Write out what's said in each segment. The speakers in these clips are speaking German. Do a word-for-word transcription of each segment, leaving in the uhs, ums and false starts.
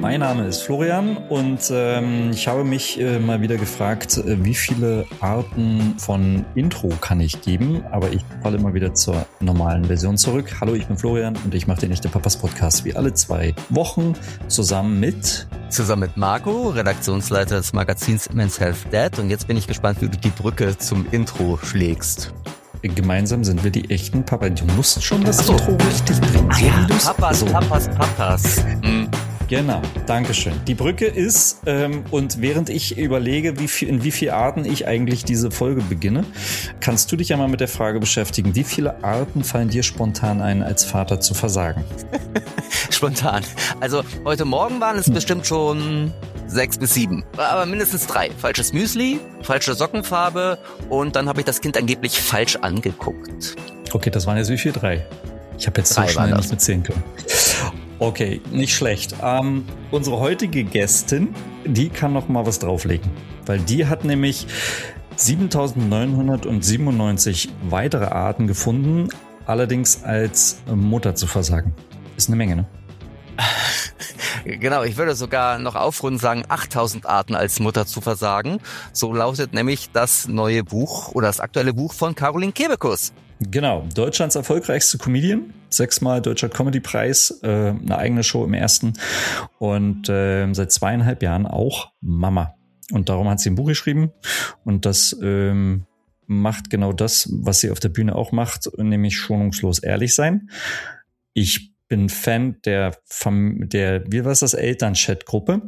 Mein Name ist Florian und ähm, ich habe mich äh, mal wieder gefragt, äh, wie viele Arten von Intro kann ich geben, aber ich falle immer wieder zur normalen Version zurück. Hallo, ich bin Florian und ich mache den Echte Papas Podcast wie alle zwei Wochen zusammen mit... Zusammen mit Marco, Redaktionsleiter des Magazins Men's Health Dad, und jetzt bin ich gespannt, wie du die Brücke zum Intro schlägst. Gemeinsam sind wir die echten Papa. Du musst schon das so. Intro richtig bringen. So ja, Papas, so. Papas, Papas. Mhm. Genau, Dankeschön. Die Brücke ist, ähm, und während ich überlege, wie viel, in wie vielen Arten ich eigentlich diese Folge beginne, kannst du dich ja mal mit der Frage beschäftigen, wie viele Arten fallen dir spontan ein, als Vater zu versagen? Spontan. Also heute Morgen waren es hm. bestimmt schon sechs bis sieben, aber mindestens drei. Falsches Müsli, falsche Sockenfarbe und dann habe ich das Kind angeblich falsch angeguckt. Okay, das waren jetzt wie viel? Drei? Ich habe jetzt so schnell nicht mitzählen können. Okay, nicht schlecht. Ähm, unsere heutige Gästin, die kann noch mal was drauflegen, weil die hat nämlich siebentausendneunhundertsiebenundneunzig weitere Arten gefunden, allerdings als Mutter zu versagen. Ist eine Menge, ne? Genau, ich würde sogar noch aufrunden sagen, achttausend Arten als Mutter zu versagen. So lautet nämlich das neue Buch oder das aktuelle Buch von Caroline Kebekus. Genau, Deutschlands erfolgreichste Comedian, sechsmal Deutscher Comedy-Preis, äh, eine eigene Show im ersten und äh, seit zweieinhalb Jahren auch Mama. Und darum hat sie ein Buch geschrieben und das ähm, macht genau das, was sie auf der Bühne auch macht, nämlich schonungslos ehrlich sein. Ich bin Fan der, Fam- der wie war es das, Eltern-Chat-Gruppe.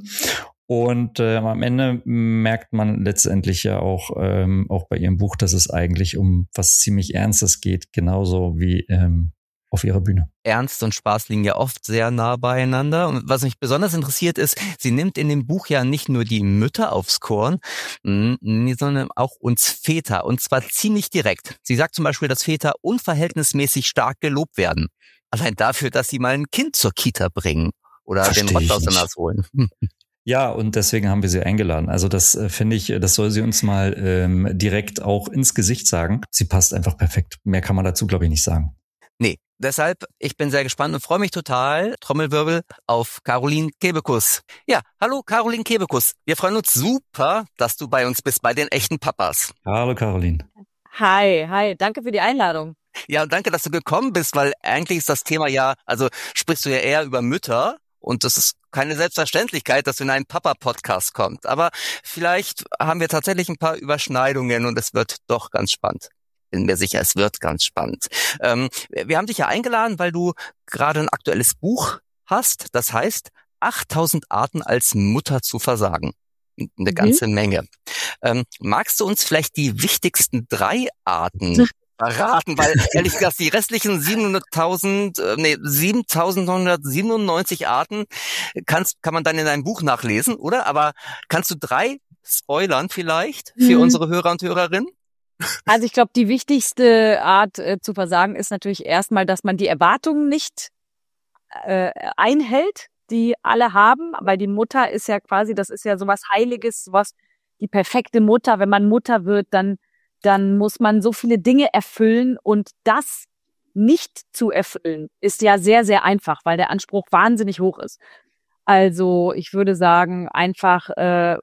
Und äh, am Ende merkt man letztendlich ja auch, ähm, auch bei ihrem Buch, dass es eigentlich um was ziemlich Ernstes geht, genauso wie ähm, auf ihrer Bühne. Ernst und Spaß liegen ja oft sehr nah beieinander. Und was mich besonders interessiert ist, sie nimmt in dem Buch ja nicht nur die Mütter aufs Korn, sondern auch uns Väter. Und zwar ziemlich direkt. Sie sagt zum Beispiel, dass Väter unverhältnismäßig stark gelobt werden. Allein dafür, dass sie mal ein Kind zur Kita bringen oder Versteh den Rott aus der Nase holen. Ja, und deswegen haben wir sie eingeladen. Also das äh, finde ich, das soll sie uns mal ähm, direkt auch ins Gesicht sagen. Sie passt einfach perfekt. Mehr kann man dazu, glaube ich, nicht sagen. Nee, deshalb, ich bin sehr gespannt und freue mich total, Trommelwirbel, auf Caroline Kebekus. Ja, hallo Caroline Kebekus. Wir freuen uns super, dass du bei uns bist, bei den echten Papas. Hallo Caroline. Hi, hi, danke für die Einladung. Ja, und danke, dass du gekommen bist, weil eigentlich ist das Thema ja, also sprichst du ja eher über Mütter. Und das ist keine Selbstverständlichkeit, dass du in einen Papa-Podcast kommst. Aber vielleicht haben wir tatsächlich ein paar Überschneidungen und es wird doch ganz spannend. Bin mir sicher, es wird ganz spannend. Ähm, wir haben dich ja eingeladen, weil du gerade ein aktuelles Buch hast. Das heißt, achttausend Arten als Mutter zu versagen. Eine ganze mhm. Menge. Ähm, magst du uns vielleicht die wichtigsten drei Arten verraten, weil ehrlich gesagt die restlichen siebenhunderttausend, äh, nee, siebentausendneunhundertsiebenundneunzig Arten kannst, kann man dann in deinem Buch nachlesen, oder? Aber kannst du drei spoilern vielleicht für hm. unsere Hörer und Hörerinnen? Also ich glaube, die wichtigste Art äh, zu versagen ist natürlich erstmal, dass man die Erwartungen nicht äh, einhält, die alle haben, weil die Mutter ist ja quasi, das ist ja sowas Heiliges, sowas, die perfekte Mutter. Wenn man Mutter wird, dann dann muss man so viele Dinge erfüllen und das nicht zu erfüllen ist ja sehr, sehr einfach, weil der Anspruch wahnsinnig hoch ist. Also ich würde sagen einfach, äh,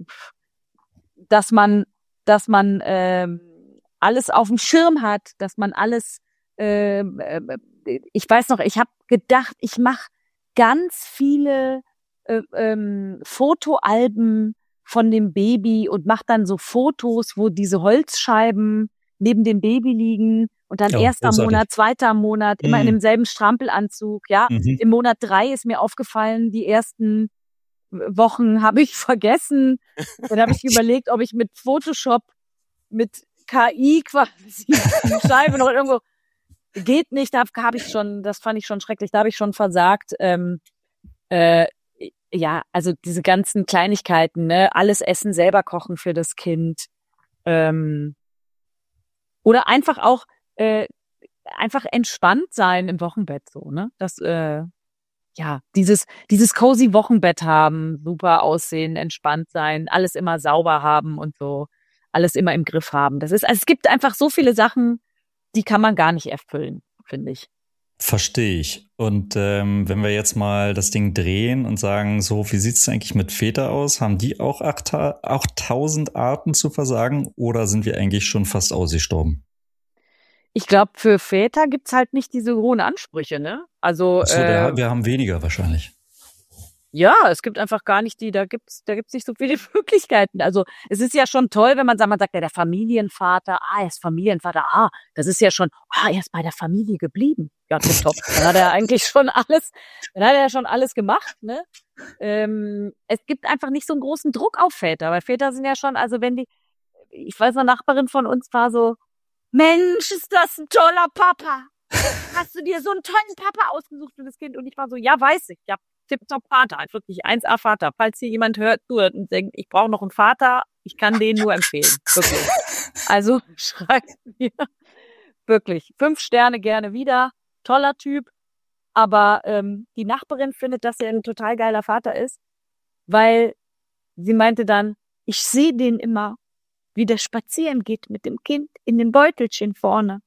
dass man, dass man äh, alles auf dem Schirm hat, dass man alles, äh, ich weiß noch, ich habe gedacht, ich mache ganz viele äh, ähm, Fotoalben von dem Baby und macht dann so Fotos, wo diese Holzscheiben neben dem Baby liegen und dann ja, erster großartig. Monat, zweiter Monat, immer mhm. in demselben Strampelanzug. Ja, mhm. Im Monat drei ist mir aufgefallen, die ersten Wochen habe ich vergessen. Dann habe ich überlegt, ob ich mit Photoshop, mit K I quasi die Scheibe noch irgendwo, geht nicht, da habe ich schon, das fand ich schon schrecklich, da habe ich schon versagt. Ähm, äh, Ja, also diese ganzen Kleinigkeiten, ne, alles Essen selber kochen für das Kind, ähm, oder einfach auch äh, einfach entspannt sein im Wochenbett, so, ne, das, äh, ja, dieses dieses cozy Wochenbett haben, super aussehen, entspannt sein, alles immer sauber haben und so, alles immer im Griff haben. Das ist, also es gibt einfach so viele Sachen, die kann man gar nicht erfüllen, finde ich. Verstehe ich. Und ähm, wenn wir jetzt mal das Ding drehen und sagen, so, wie sieht es eigentlich mit Väter aus? Haben die auch achttausend Arten zu versagen oder sind wir eigentlich schon fast ausgestorben? Ich glaube, für Väter gibt's halt nicht diese hohen Ansprüche, ne? Also, Ach so, äh, der, wir haben weniger wahrscheinlich. ja, es gibt einfach gar nicht die, da gibt's, da gibt's nicht so viele Möglichkeiten. Also, es ist ja schon toll, wenn man sagt, man sagt, ja, der Familienvater, ah, er ist Familienvater, ah, das ist ja schon, ah, er ist bei der Familie geblieben. Ja, tipptopp. Dann hat er eigentlich schon alles, dann hat er ja schon alles gemacht, ne? Ähm, es gibt einfach nicht so einen großen Druck auf Väter, weil Väter sind ja schon, also wenn die, ich weiß, eine Nachbarin von uns war so, Mensch, ist das ein toller Papa. Hast du dir so einen tollen Papa ausgesucht für das Kind? Und ich war so, ja, weiß ich, ja, tipptopp Vater, halt wirklich eins A Vater. Falls hier jemand hört, zuhört und denkt, ich brauche noch einen Vater, ich kann den nur empfehlen, wirklich. Also schreibt mir, wirklich, fünf Sterne gerne wieder, toller Typ, aber ähm, die Nachbarin findet, dass er ein total geiler Vater ist, weil sie meinte dann, ich sehe den immer, wie der spazieren geht mit dem Kind in dem Beutelchen vorne.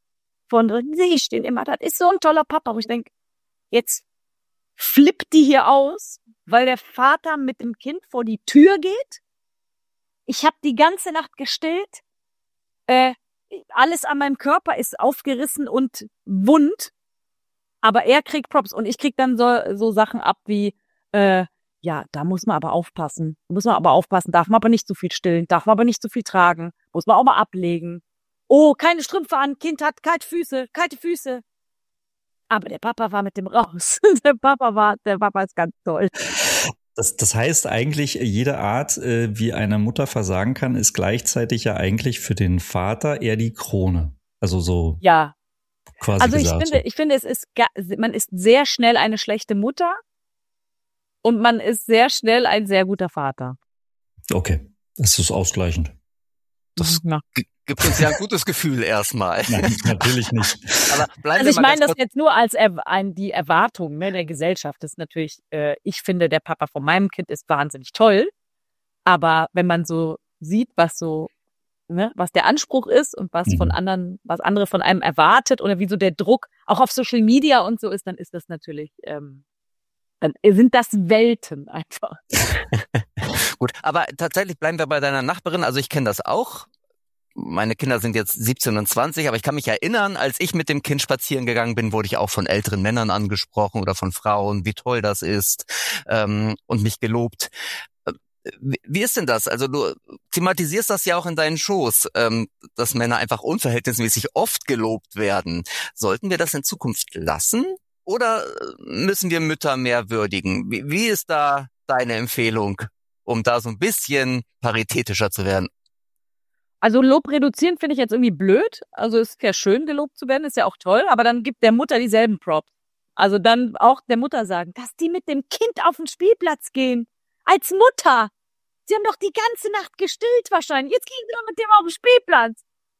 Von drin sehe ich den immer. Das ist so ein toller Papa. Wo ich denke, jetzt flippt die hier aus, weil der Vater mit dem Kind vor die Tür geht. Ich habe die ganze Nacht gestillt. Äh, alles an meinem Körper ist aufgerissen und wund. Aber er kriegt Props. Und ich krieg dann so, so Sachen ab wie, äh, ja, da muss man aber aufpassen. Muss man aber aufpassen. Darf man aber nicht zu viel stillen. Darf man aber nicht zu viel tragen. Muss man auch mal ablegen. Oh, keine Strümpfe an. Kind hat kalte Füße. Kalte Füße. Aber der Papa war mit dem raus. Der Papa war, der Papa ist ganz toll. Das, das heißt eigentlich, jede Art, äh, wie eine Mutter versagen kann, ist gleichzeitig ja eigentlich für den Vater eher die Krone. Also so. Ja. Quasi also ich gesagt, finde, so. ich finde, es ist, man ist sehr schnell eine schlechte Mutter. Und man ist sehr schnell ein sehr guter Vater. Okay, das ist ausgleichend. Das ja. g- gibt uns ja ein gutes Gefühl erstmal. Nein, natürlich nicht. Aber bleiben also ich wir mal meine das kurz- jetzt nur als er, ein, die Erwartung, ne, der Gesellschaft. Das ist natürlich, äh, ich finde, der Papa von meinem Kind ist wahnsinnig toll. Aber wenn man so sieht, was so, ne, was der Anspruch ist und was mhm. von anderen, was andere von einem erwartet oder wie so der Druck auch auf Social Media und so ist, dann ist das natürlich, ähm, dann sind das Welten einfach. Gut, aber tatsächlich bleiben wir bei deiner Nachbarin. Also ich kenne das auch. Meine Kinder sind jetzt siebzehn und zwanzig, aber ich kann mich erinnern, als ich mit dem Kind spazieren gegangen bin, wurde ich auch von älteren Männern angesprochen oder von Frauen, wie toll das ist, ähm, und mich gelobt. Wie ist denn das? Also du thematisierst das ja auch in deinen Shows, ähm, dass Männer einfach unverhältnismäßig oft gelobt werden. Sollten wir das in Zukunft lassen? Oder müssen wir Mütter mehr würdigen? Wie, wie ist da deine Empfehlung, um da so ein bisschen paritätischer zu werden? Also Lob reduzieren finde ich jetzt irgendwie blöd. Also ist ja schön, gelobt zu werden, ist ja auch toll. Aber dann gibt der Mutter dieselben Props. Also dann auch der Mutter sagen, dass die mit dem Kind auf den Spielplatz gehen. Als Mutter. Sie haben doch die ganze Nacht gestillt wahrscheinlich. Jetzt gehen sie doch mit dem auf den Spielplatz.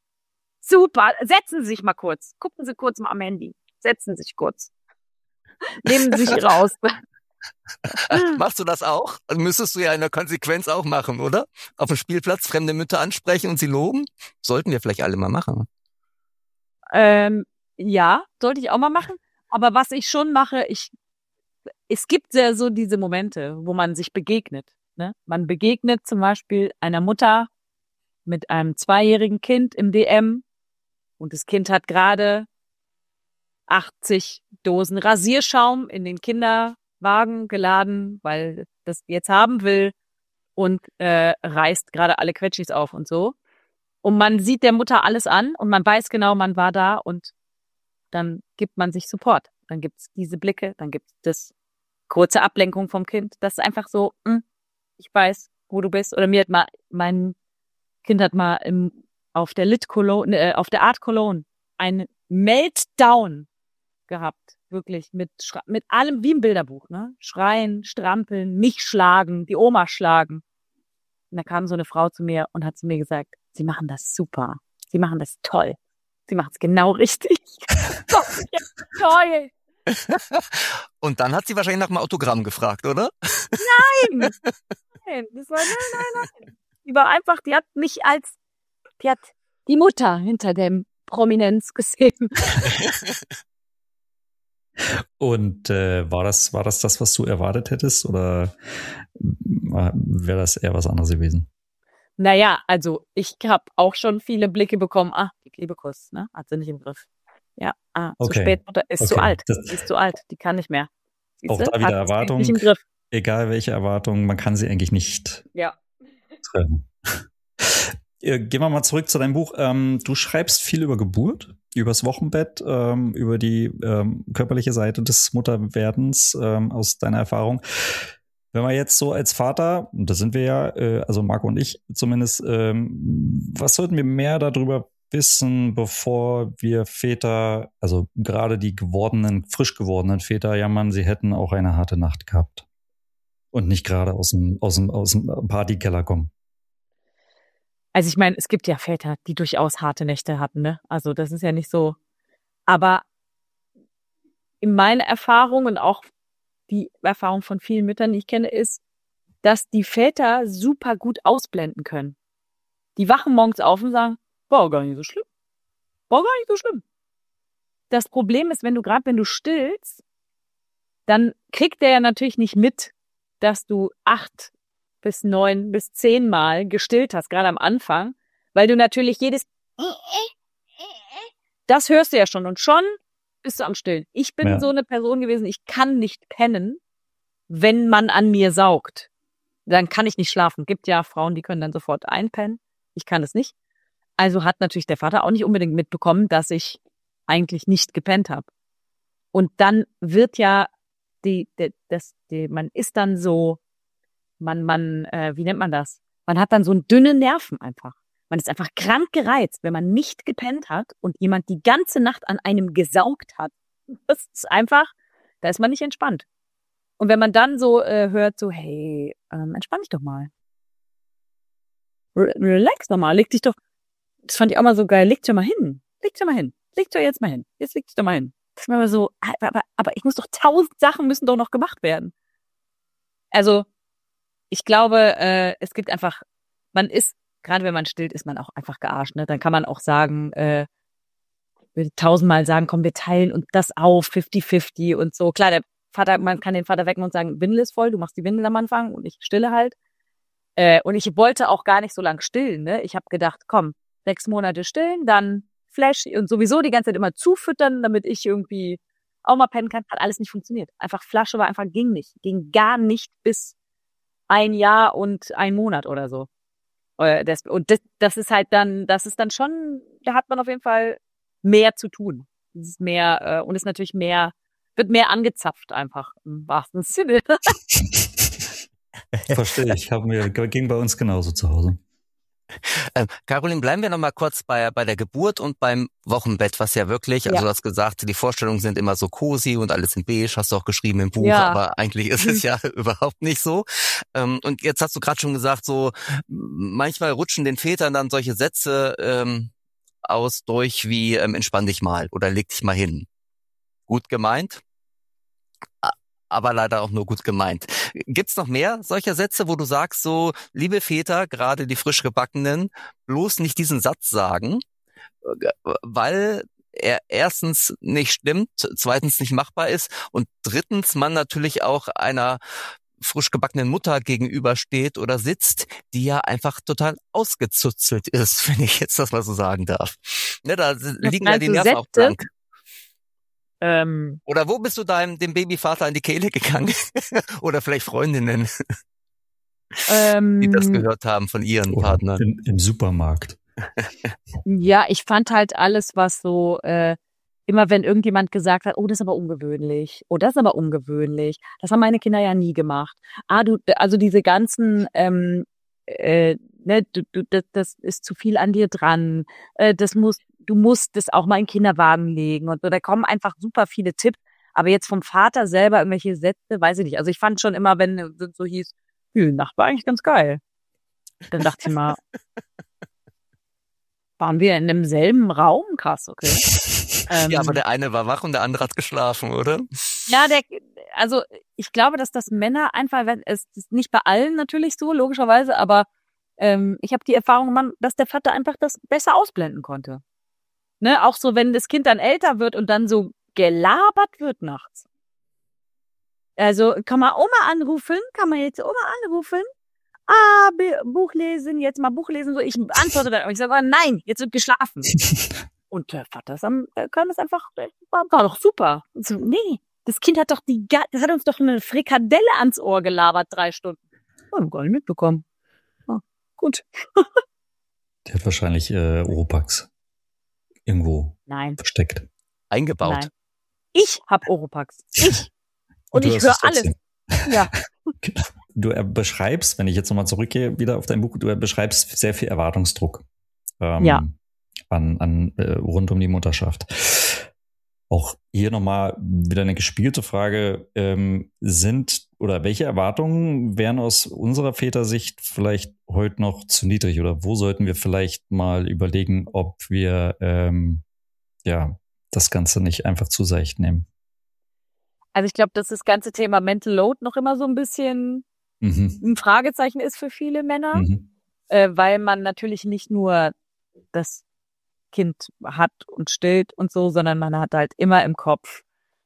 Super. Setzen Sie sich mal kurz. Gucken Sie kurz mal am Handy. Setzen Sie sich kurz. Nehmen Sie sich raus. Machst du das auch? Also müsstest du ja in der Konsequenz auch machen, oder? Auf dem Spielplatz fremde Mütter ansprechen und sie loben? Sollten wir vielleicht alle mal machen. Ähm, ja, sollte ich auch mal machen. Aber was ich schon mache, ich, es gibt sehr so diese Momente, wo man sich begegnet. Ne? Man begegnet zum Beispiel einer Mutter mit einem zweijährigen Kind im D M und das Kind hat gerade achtzig Dosen Rasierschaum in den Kinderwagen geladen, weil das jetzt haben will und äh, reißt gerade alle Quetschis auf und so. Und man sieht der Mutter alles an und man weiß genau, man war da und dann gibt man sich Support. Dann gibt's diese Blicke, dann gibt's das kurze Ablenkung vom Kind. Das ist einfach so, mh, ich weiß, wo du bist. Oder mir hat mal, mein Kind hat mal im, auf der Lit Cologne, äh, auf der Art Cologne einen Meltdown gehabt. Wirklich mit, mit allem, wie im Bilderbuch, ne? Schreien, strampeln, mich schlagen, die Oma schlagen. Und da kam so eine Frau zu mir und hat zu mir gesagt, Sie machen das super. Sie machen das toll. Sie machen es genau richtig. Toll. Und dann hat sie wahrscheinlich nach einem Autogramm gefragt, oder? Nein. Nein, das war, nein, nein, nein. Die war einfach, die hat mich als, die hat die Mutter hinter dem Prominenz gesehen. Und äh, war das, war das das, was du erwartet hättest, oder wäre das eher was anderes gewesen? Naja, also ich habe auch schon viele Blicke bekommen. Ah, die Klebekuss, ne? Hat sie nicht im Griff. Ja, ah, Okay. zu spät, Mutter ist zu Okay. alt. Das- Die ist zu alt, die kann nicht mehr. Auch Siehste? da wieder Hat sie Erwartung. Nicht im Griff. Egal welche Erwartung, man kann sie eigentlich nicht Ja. treffen. Äh, Gehen wir mal zurück zu deinem Buch. Ähm, du schreibst viel über Geburt, übers Wochenbett, ähm, über die ähm, körperliche Seite des Mutterwerdens ähm, aus deiner Erfahrung. Wenn wir jetzt so als Vater, und da sind wir ja, äh, also Marco und ich zumindest, ähm, was sollten wir mehr darüber wissen, bevor wir Väter, also gerade die gewordenen, frisch gewordenen Väter jammern, sie hätten auch eine harte Nacht gehabt und nicht gerade aus dem, aus dem, aus dem Partykeller kommen? Also ich meine, es gibt ja Väter, die durchaus harte Nächte hatten, ne? Also das ist ja nicht so. Aber in meiner Erfahrung und auch die Erfahrung von vielen Müttern, die ich kenne, ist, dass die Väter super gut ausblenden können. Die wachen morgens auf und sagen, war gar nicht so schlimm. War gar nicht so schlimm. Das Problem ist, wenn du gerade, wenn du stillst, dann kriegt der ja natürlich nicht mit, dass du acht bis neun bis zehn Mal gestillt hast, gerade am Anfang, weil du natürlich jedes das hörst du ja schon und schon bist du am Stillen. Ich bin Ja. so eine Person gewesen, ich kann nicht pennen, wenn man an mir saugt. Dann kann ich nicht schlafen. Gibt ja Frauen, die können dann sofort einpennen. Ich kann es nicht. Also hat natürlich der Vater auch nicht unbedingt mitbekommen, dass ich eigentlich nicht gepennt habe. Und dann wird ja die, die, das, die, man ist dann so, man, man, äh, wie nennt man das? Man hat dann so dünne Nerven einfach. Man ist einfach krank gereizt, wenn man nicht gepennt hat und jemand die ganze Nacht an einem gesaugt hat. Das ist einfach, da ist man nicht entspannt. Und wenn man dann so äh, hört, so, hey, ähm, entspann dich doch mal. Re relax doch mal, leg dich doch, das fand ich auch mal so geil, leg dich doch mal hin. Leg dich doch mal hin. Leg dich doch jetzt mal hin. Jetzt leg dich doch mal hin. Das ist mir aber so, aber, aber, aber ich muss doch, tausend Sachen müssen doch noch gemacht werden. Also, ich glaube, äh, es gibt einfach, man ist, gerade wenn man stillt, ist man auch einfach gearscht. Ne? Dann kann man auch sagen, äh, würde tausendmal sagen, komm, wir teilen uns das auf, fifty fifty und so. Klar, der Vater, man kann den Vater wecken und sagen, Windel ist voll, du machst die Windel am Anfang und ich stille halt. Äh, und ich wollte auch gar nicht so lang stillen. Ne? Ich habe gedacht, komm, sechs Monate stillen, dann Flash und sowieso die ganze Zeit immer zufüttern, damit ich irgendwie auch mal pennen kann. Hat alles nicht funktioniert. Einfach Flasche war einfach, ging nicht. Ging gar nicht bis ein Jahr und ein Monat oder so. Und das, das ist halt dann, das ist dann schon, da hat man auf jeden Fall mehr zu tun. Es ist mehr, und ist natürlich mehr, wird mehr angezapft einfach, im wahrsten Sinne. Verstehe ich. Haben wir, ging bei uns genauso zu Hause. Ähm, Caroline, bleiben wir noch mal kurz bei, bei der Geburt und beim Wochenbett, was ja wirklich, also Ja. du hast gesagt, die Vorstellungen sind immer so cozy und alles in beige, hast du auch geschrieben im Buch, Ja. aber eigentlich ist es ja überhaupt nicht so. Ähm, und jetzt hast du gerade schon gesagt, so manchmal rutschen den Vätern dann solche Sätze ähm, aus durch wie ähm, entspann dich mal oder leg dich mal hin. Gut gemeint, aber leider auch nur gut gemeint. Gibt's noch mehr solcher Sätze, wo du sagst so, liebe Väter, gerade die frisch gebackenen, bloß nicht diesen Satz sagen, weil er erstens nicht stimmt, zweitens nicht machbar ist und drittens man natürlich auch einer frisch gebackenen Mutter gegenübersteht oder sitzt, die ja einfach total ausgezuzelt ist, wenn ich jetzt das mal so sagen darf. Ne, da liegen ja die Nerven auch blank. Ähm, Oder wo bist du deinem dem Babyvater an die Kehle gegangen? Oder vielleicht Freundinnen, ähm, die das gehört haben von ihren Oder Partnern. im, im Supermarkt. Ja, ich fand halt alles, was so, äh, immer wenn irgendjemand gesagt hat, oh, das ist aber ungewöhnlich, oh, das ist aber ungewöhnlich, das haben meine Kinder ja nie gemacht. Ah, du, also diese ganzen, ähm, äh, ne, du, du, das, das ist zu viel an dir dran, äh, das muss, du musst das auch mal in den Kinderwagen legen und so, da kommen einfach super viele Tipps, aber jetzt vom Vater selber irgendwelche Sätze, weiß ich nicht. Also ich fand schon immer, wenn es so hieß, die Nacht war eigentlich ganz geil. Dann dachte ich mal, waren wir in demselben Raum? Krass, okay. Ähm, Ja, aber der eine war wach und der andere hat geschlafen, oder? Ja, der, also ich glaube, dass das Männer einfach, es ist nicht bei allen natürlich so, logischerweise, aber ähm, ich habe die Erfahrung gemacht, dass der Vater einfach das besser ausblenden konnte. Ne, auch so, wenn das Kind dann älter wird und dann so gelabert wird nachts. Also kann man Oma anrufen, kann man jetzt Oma anrufen, ah, Buch lesen, jetzt mal Buch lesen, so, ich antworte dann, ich sage, oh, nein, jetzt wird geschlafen. Und der Vater kann das einfach, war, war doch super. Und so, nee, das Kind hat doch die, das hat uns doch eine Frikadelle ans Ohr gelabert, drei Stunden. Oh, haben gar nicht mitbekommen. Oh, gut. Der hat wahrscheinlich äh, Oropax irgendwo Nein. versteckt. Eingebaut. Nein. Ich hab Oropax. Ich. Und, Und ich höre alles. Ja. Du beschreibst, wenn ich jetzt nochmal zurückgehe, wieder auf dein Buch, du beschreibst sehr viel Erwartungsdruck ähm, ja. an, an äh, rund um die Mutterschaft. Auch hier nochmal wieder eine gespielte Frage. Ähm, sind oder welche Erwartungen wären aus unserer Vätersicht vielleicht heute noch zu niedrig? Oder wo sollten wir vielleicht mal überlegen, ob wir ähm, ja das Ganze nicht einfach zu seicht nehmen? Also ich glaube, dass das ganze Thema Mental Load noch immer so ein bisschen mhm. ein Fragezeichen ist für viele Männer, mhm. äh, weil man natürlich nicht nur das Kind hat und stillt und so, sondern man hat halt immer im Kopf,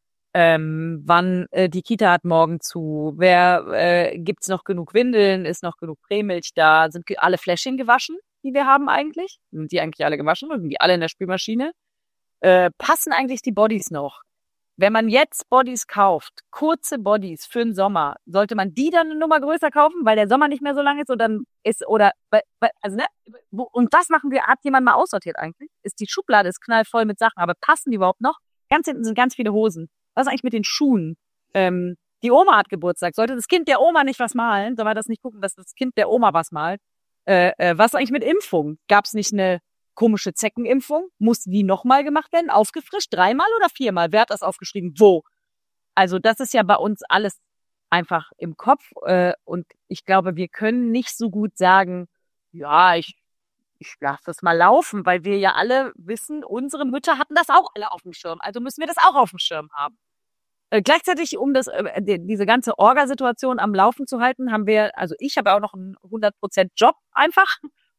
ähm, wann äh, die Kita hat morgen zu, wer äh, gibt's noch genug Windeln, ist noch genug Prämilch da, sind alle Fläschchen gewaschen, die wir haben eigentlich, sind die eigentlich alle gewaschen und sind die alle in der Spülmaschine, äh, passen eigentlich die Bodies noch? Wenn man jetzt Bodies kauft, kurze Bodies für den Sommer, sollte man die dann eine Nummer größer kaufen, weil der Sommer nicht mehr so lang ist, oder dann ist, oder, also, ne, und das machen wir, hat jemand mal aussortiert eigentlich? Ist die Schublade ist knallvoll mit Sachen, aber passen die überhaupt noch? Ganz hinten sind ganz viele Hosen. Was ist eigentlich mit den Schuhen? Ähm, die Oma hat Geburtstag. Sollte das Kind der Oma nicht was malen? Soll man das nicht gucken, dass das Kind der Oma was malt? Äh, äh, was ist eigentlich mit Impfung? Gab es nicht eine komische Zeckenimpfung? Muss die nochmal gemacht werden? Aufgefrischt? Dreimal oder viermal? Wer hat das aufgeschrieben? Wo? Also das ist ja bei uns alles einfach im Kopf. Äh, und ich glaube, wir können nicht so gut sagen, ja, ich, ich lasse das mal laufen, weil wir ja alle wissen, unsere Mütter hatten das auch alle auf dem Schirm. Also müssen wir das auch auf dem Schirm haben. Äh, gleichzeitig, um das, äh, die, diese ganze Orga-Situation am Laufen zu halten, haben wir, also ich habe auch noch einen hundert Prozent Job einfach.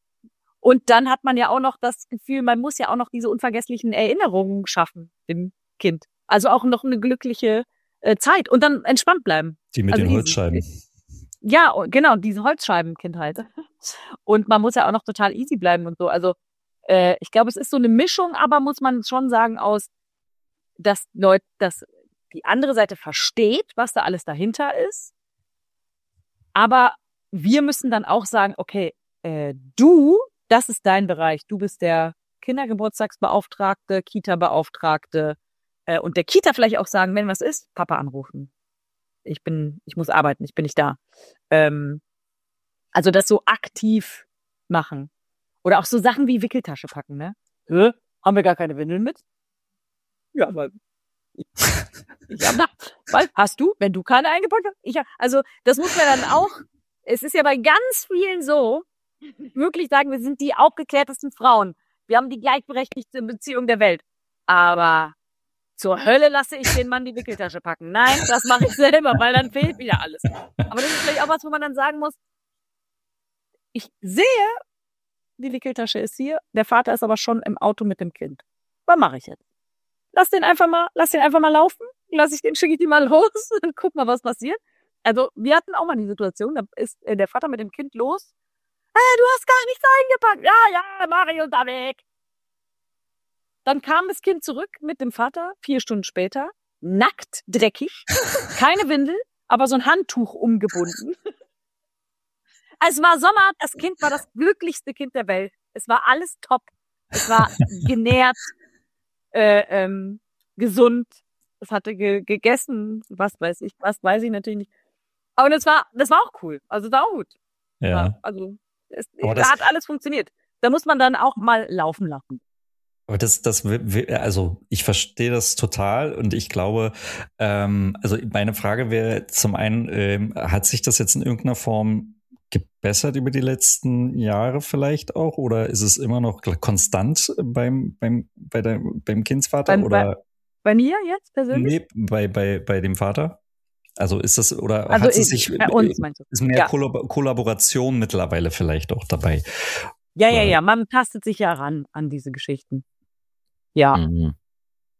Und dann hat man ja auch noch das Gefühl, man muss ja auch noch diese unvergesslichen Erinnerungen schaffen dem Kind. Also auch noch eine glückliche äh, Zeit und dann entspannt bleiben. Die mit also den diese, Holzscheiben. Ja, genau, diese Holzscheiben-Kindheit. Und man muss ja auch noch total easy bleiben und so. Also äh, ich glaube, es ist so eine Mischung, aber muss man schon sagen aus, dass Leute, dass die andere Seite versteht, was da alles dahinter ist. Aber wir müssen dann auch sagen, okay, äh, du das ist dein Bereich. Du bist der Kindergeburtstagsbeauftragte, Kita-Beauftragte äh, und der Kita vielleicht auch sagen, wenn was ist, Papa anrufen. Ich bin, ich muss arbeiten, ich bin nicht da. Ähm, also das so aktiv machen. Oder auch so Sachen wie Wickeltasche packen, ne? Hä? Haben wir gar keine Windeln mit? Ja, weil ich, ich hab da. Weil, hast du, wenn du keine eingepackt hast? Ich hab, also das muss man dann auch, es ist ja bei ganz vielen so, wirklich sagen, wir sind die aufgeklärtesten Frauen. Wir haben die gleichberechtigte Beziehung der Welt. Aber zur Hölle lasse ich den Mann die Wickeltasche packen. Nein, das mache ich selber, weil dann fehlt wieder alles. Aber das ist vielleicht auch was, wo man dann sagen muss, ich sehe, die Wickeltasche ist hier, der Vater ist aber schon im Auto mit dem Kind. Was mache ich jetzt? Lass den einfach mal, lass den einfach mal laufen, lass ich den, schicke ich die mal los und guck mal, was passiert. Also, wir hatten auch mal die Situation, da ist der Vater mit dem Kind los. Hey, du hast gar nichts eingepackt. Ja, ja, mach ich unterwegs. Dann kam das Kind zurück mit dem Vater, vier Stunden später, nackt, dreckig, keine Windel, aber so ein Handtuch umgebunden. Es war Sommer, das Kind war das glücklichste Kind der Welt. Es war alles top. Es war genährt, äh, ähm, gesund. Es hatte ge- gegessen, was weiß ich, was weiß ich natürlich nicht. Aber das war, das war auch cool. Also, das war auch gut. Ja. War, also, Es, aber da das hat alles funktioniert. Da muss man dann auch mal laufen lassen. Aber das, das, also ich verstehe das total und ich glaube, ähm, also meine Frage wäre zum einen, ähm, hat sich das jetzt in irgendeiner Form gebessert über die letzten Jahre vielleicht auch oder ist es immer noch konstant beim beim bei der, beim Kindsvater beim, oder? Bei, bei mir jetzt persönlich? Nee, bei bei bei dem Vater. Also ist das, oder also hat es sich, bei uns, meinst du? Ist mehr ja. Kollab- Kollaboration mittlerweile vielleicht auch dabei? Ja, ja, ja, man tastet sich ja ran an diese Geschichten. Ja. Mhm.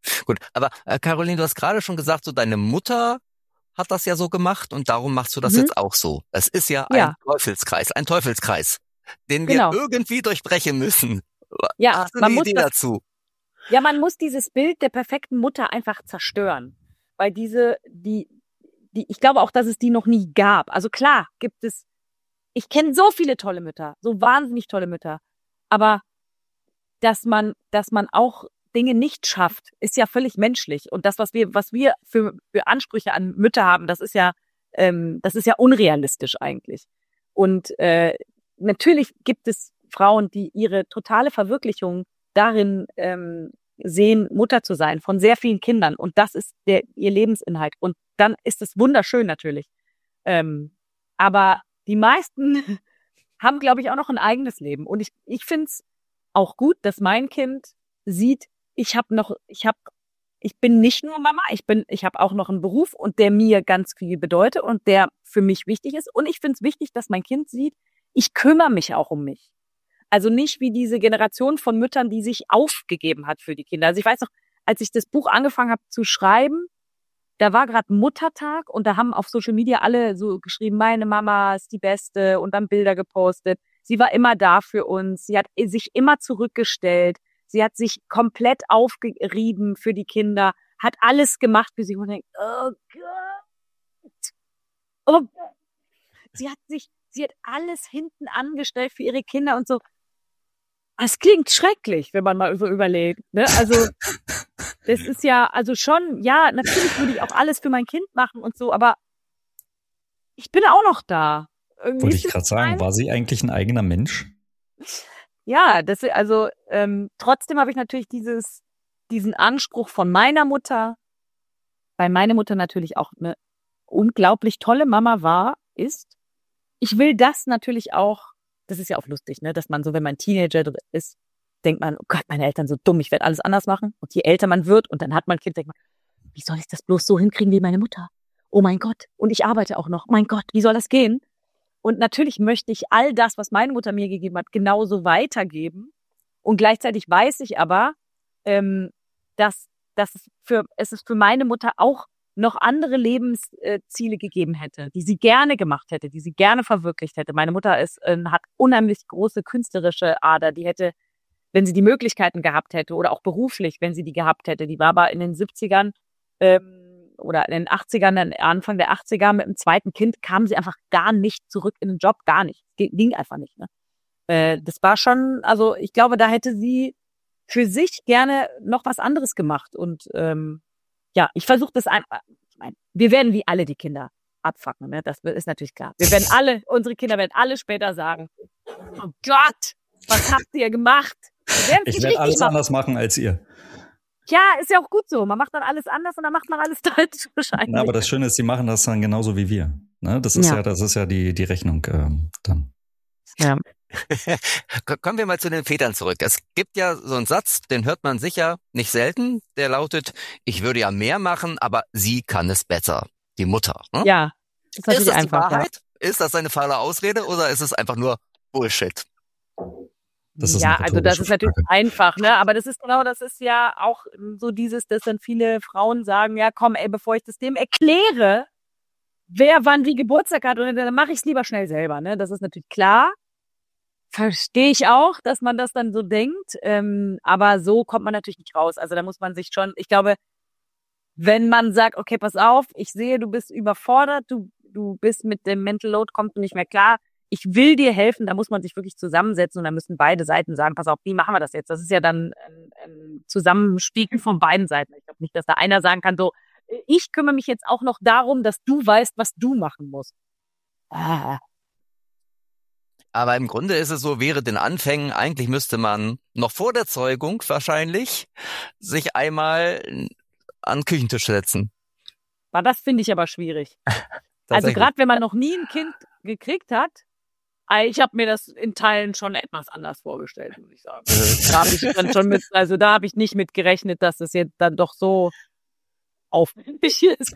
Gut, aber äh, Caroline, du hast gerade schon gesagt, so deine Mutter hat das ja so gemacht und darum machst du das Mhm. jetzt auch so. Es ist ja ein Ja. Teufelskreis, ein Teufelskreis, den wir Genau. irgendwie durchbrechen müssen. Ja, Hast du man eine muss Idee das, dazu? ja, man muss dieses Bild der perfekten Mutter einfach zerstören. Weil diese, die, die, ich glaube auch, dass es die noch nie gab. Also klar gibt es, ich kenne so viele tolle Mütter, so wahnsinnig tolle Mütter. Aber dass man, dass man auch Dinge nicht schafft, ist ja völlig menschlich. Und das, was wir, was wir für, für Ansprüche an Mütter haben, das ist ja, ähm, das ist ja unrealistisch eigentlich. Und äh, natürlich gibt es Frauen, die ihre totale Verwirklichung darin ähm, sehen, Mutter zu sein von sehr vielen Kindern. Und das ist der, ihr Lebensinhalt. Und dann ist es wunderschön natürlich. Ähm, aber die meisten haben, glaube ich, auch noch ein eigenes Leben. Und ich, ich finde es auch gut, dass mein Kind sieht, ich habe noch, ich habe, ich bin nicht nur Mama, ich bin, ich habe auch noch einen Beruf und der mir ganz viel bedeutet und der für mich wichtig ist. Und ich finde es wichtig, dass mein Kind sieht, ich kümmere mich auch um mich. Also nicht wie diese Generation von Müttern, die sich aufgegeben hat für die Kinder. Also ich weiß noch, als ich das Buch angefangen habe zu schreiben, da war gerade Muttertag und da haben auf Social Media alle so geschrieben, meine Mama ist die Beste und dann Bilder gepostet. Sie war immer da für uns. Sie hat sich immer zurückgestellt. Sie hat sich komplett aufgerieben für die Kinder, hat alles gemacht für sie. Und denkt, oh Gott. Oh Gott. Sie hat sich, sie hat alles hinten angestellt für ihre Kinder und so. Es klingt schrecklich, wenn man mal so überlegt, ne? Also, das ist ja, also schon, ja, natürlich würde ich auch alles für mein Kind machen und so, aber ich bin auch noch da. Irgendwie Wollte ist ich es gerade sagen, ein- war sie eigentlich ein eigener Mensch? Ja, das, also ähm, trotzdem habe ich natürlich dieses, diesen Anspruch von meiner Mutter, weil meine Mutter natürlich auch eine unglaublich tolle Mama war, ist. Ich will das natürlich auch, das ist ja auch lustig, ne, dass man so, wenn man Teenager ist, denkt man, oh Gott, meine Eltern so dumm, ich werde alles anders machen. Und je älter man wird und dann hat man ein Kind, denkt man, wie soll ich das bloß so hinkriegen wie meine Mutter? Oh mein Gott. Und ich arbeite auch noch. Mein Gott, wie soll das gehen? Und natürlich möchte ich all das, was meine Mutter mir gegeben hat, genauso weitergeben. Und gleichzeitig weiß ich aber, ähm, dass, dass es für, es ist für meine Mutter auch noch andere Lebensziele gegeben hätte, die sie gerne gemacht hätte, die sie gerne verwirklicht hätte. Meine Mutter ist, äh, hat unheimlich große künstlerische Ader, die hätte, wenn sie die Möglichkeiten gehabt hätte oder auch beruflich, wenn sie die gehabt hätte, die war aber in den siebzigern ähm, oder in den achtzigern, dann Anfang der achtziger mit dem zweiten Kind kam sie einfach gar nicht zurück in den Job, gar nicht. Ging einfach nicht, ne? Äh, das war schon, also ich glaube, da hätte sie für sich gerne noch was anderes gemacht. Und ähm, ja, ich versuche das einfach, ich meine, wir werden wie alle die Kinder abfacken, ne? Das ist natürlich klar. Wir werden alle, unsere Kinder werden alle später sagen, oh Gott, was habt ihr gemacht? Wir werden es Ich nicht werde alles richtig machen. anders machen als ihr. Ja, ist ja auch gut so. Man macht dann alles anders und dann macht man alles falsch wahrscheinlich. Na, aber das Schöne ist, sie machen das dann genauso wie wir. Ne? Das ist ja, Ja. das ist ja die, die Rechnung ähm, dann. Ja. Kommen wir mal zu den Vätern zurück. Es gibt ja so einen Satz, den hört man sicher nicht selten, der lautet, ich würde ja mehr machen, aber sie kann es besser. Die Mutter. Ne? Ja, das ist Ist natürlich das die einfach. Ja. Wahrheit? Ist das eine faule Ausrede oder ist es einfach nur Bullshit? Das ist ja, eine also das rhetorische ist natürlich Frage. einfach, ne? Aber das ist genau, das ist ja auch so dieses, dass dann viele Frauen sagen, ja komm, ey, bevor ich das dem erkläre, wer wann wie Geburtstag hat, und dann mache ich es lieber schnell selber, ne? Das ist natürlich klar. Verstehe ich auch, dass man das dann so denkt, ähm, aber so kommt man natürlich nicht raus. Also da muss man sich schon, ich glaube, wenn man sagt, okay, pass auf, ich sehe, du bist überfordert, du du bist mit dem Mental Load, kommst du nicht mehr klar, ich will dir helfen, da muss man sich wirklich zusammensetzen und da müssen beide Seiten sagen, pass auf, wie machen wir das jetzt? Das ist ja dann ein, ein Zusammenspiel von beiden Seiten. Ich glaube nicht, dass da einer sagen kann, so, ich kümmere mich jetzt auch noch darum, dass du weißt, was du machen musst. Ah. Aber im Grunde ist es so, während den Anfängen, eigentlich müsste man noch vor der Zeugung wahrscheinlich sich einmal an den Küchentisch setzen. Aber das finde ich aber schwierig. Also Tatsächlich. gerade wenn man noch nie ein Kind gekriegt hat, ich habe mir das in Teilen schon etwas anders vorgestellt, muss ich sagen. Da habe ich dann schon mit, also da habe ich nicht mit gerechnet, dass es jetzt dann doch so aufwendig ist.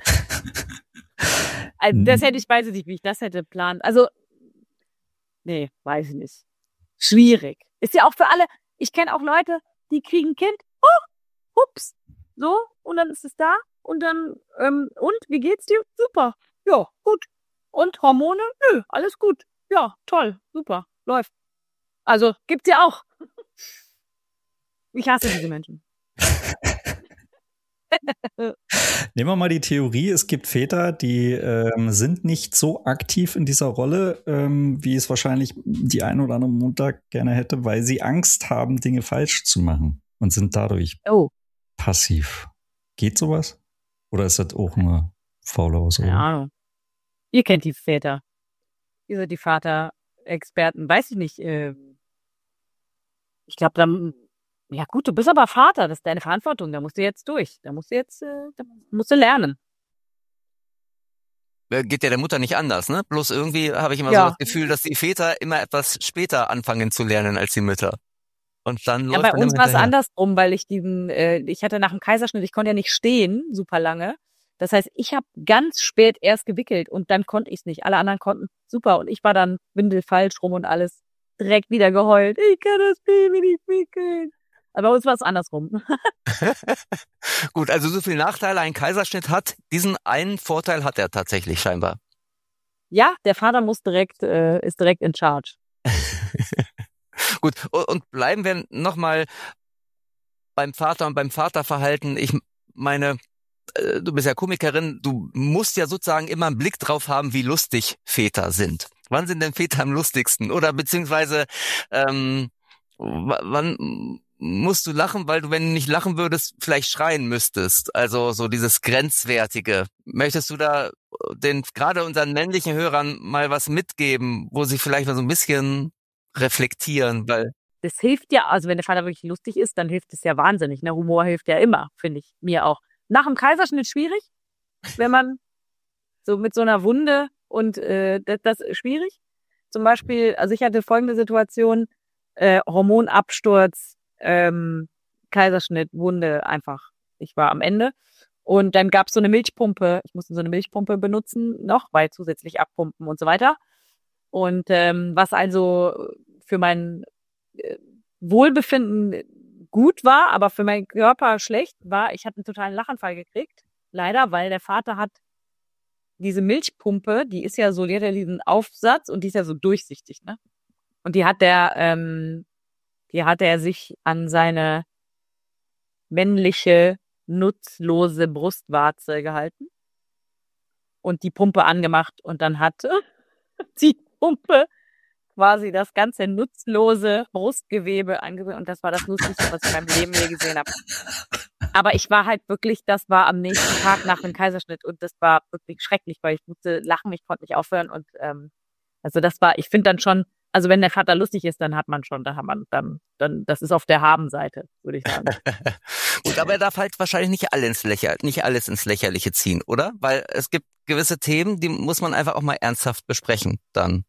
Also das hätte ich, weiß ich nicht, wie ich das hätte planen. Also, nee, weiß ich nicht. Schwierig. Ist ja auch für alle, ich kenne auch Leute, die kriegen ein Kind, oh, ups, so, und dann ist es da und dann, ähm, und, wie geht's dir? Super, ja, gut. Und Hormone? Nö, alles gut. Ja, toll, super, läuft. Also, gibt's ja auch. Ich hasse diese Menschen. Nehmen wir mal die Theorie, es gibt Väter, die ähm, sind nicht so aktiv in dieser Rolle, ähm, wie es wahrscheinlich die ein oder andere Mutter gerne hätte, weil sie Angst haben, Dinge falsch zu machen und sind dadurch Oh. passiv. Geht sowas? Oder ist das auch nur faule Aussage? Keine Ahnung. Ihr kennt die Väter. Ihr seid die Vater-Experten. Weiß ich nicht. Äh, ich glaube, dann, ja gut, du bist aber Vater. Das ist deine Verantwortung. Da musst du jetzt durch. Da musst du jetzt, äh, da musst du lernen. Geht ja der Mutter nicht anders, ne? Bloß irgendwie habe ich immer Ja. so das Gefühl, dass die Väter immer etwas später anfangen zu lernen als die Mütter. Und dann Ja, läuft bei man uns immer war es hinterher. andersrum, weil ich diesen, äh, ich hatte nach dem Kaiserschnitt, ich konnte ja nicht stehen, super lange. Das heißt, ich habe ganz spät erst gewickelt und dann konnte ich es nicht. Alle anderen konnten super und ich war dann windelfalsch rum und alles direkt wieder geheult. Ich kann das Baby nicht wickeln. Aber bei uns war es andersrum. Gut, also so viele Nachteile ein Kaiserschnitt hat, diesen einen Vorteil hat er tatsächlich scheinbar. Ja, der Vater muss direkt, äh, ist direkt in charge. Gut, und bleiben wir nochmal beim Vater und beim Vaterverhalten. Ich meine, du bist ja Komikerin, du musst ja sozusagen immer einen Blick drauf haben, wie lustig Väter sind. Wann sind denn Väter am lustigsten? Oder beziehungsweise ähm, w- wann musst du lachen, weil du, wenn du nicht lachen würdest, vielleicht schreien müsstest? Also so dieses Grenzwertige. Möchtest du da den gerade unseren männlichen Hörern mal was mitgeben, wo sie vielleicht mal so ein bisschen reflektieren, weil Das hilft ja, also wenn der Vater wirklich lustig ist, dann hilft es ja wahnsinnig. Ne? Humor hilft ja immer, finde ich, mir auch. Nach dem Kaiserschnitt schwierig, wenn man so mit so einer Wunde und äh, das, das ist schwierig. Zum Beispiel, also ich hatte folgende Situation, äh, Hormonabsturz, ähm, Kaiserschnitt, Wunde einfach. Ich war am Ende. Und dann gab es so eine Milchpumpe. Ich musste so eine Milchpumpe benutzen noch, weil zusätzlich abpumpen und so weiter. Und ähm, was also für mein äh, Wohlbefinden gut war, aber für meinen Körper schlecht war, ich hatte einen totalen Lachanfall gekriegt. Leider, weil der Vater hat diese Milchpumpe, die ist ja so, die hat ja diesen Aufsatz und die ist ja so durchsichtig, ne? Und die hat der, ähm, die hat er sich an seine männliche, nutzlose Brustwarze gehalten und die Pumpe angemacht und dann hatte die Pumpe quasi das ganze nutzlose Brustgewebe angesehen und das war das Lustigste, was ich in meinem Leben je gesehen habe. Aber ich war halt wirklich, das war am nächsten Tag nach dem Kaiserschnitt und das war wirklich schrecklich, weil ich musste lachen, ich konnte nicht aufhören und ähm, also das war, ich finde dann schon, also wenn der Vater lustig ist, dann hat man schon, da hat man dann, dann, das ist auf der Habenseite, würde ich sagen. Gut, aber er darf halt wahrscheinlich nicht alles ins Lächer, nicht alles ins Lächerliche ziehen, oder? Weil es gibt gewisse Themen, die muss man einfach auch mal ernsthaft besprechen, dann.